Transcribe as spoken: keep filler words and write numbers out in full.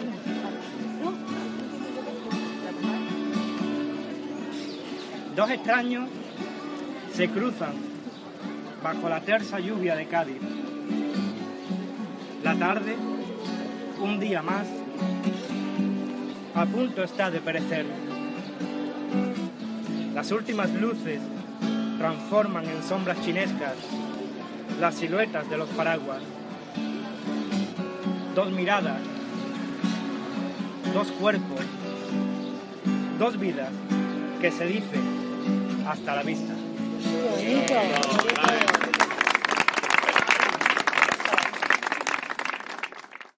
Dos extraños se cruzan bajo la tersa lluvia de Cádiz. La tarde, un día más, a punto está de perecer. Las últimas luces transforman en sombras chinescas las siluetas de los paraguas. Dos miradas, dos cuerpos, dos vidas que se dicen hasta la vista. ¡Qué bonito!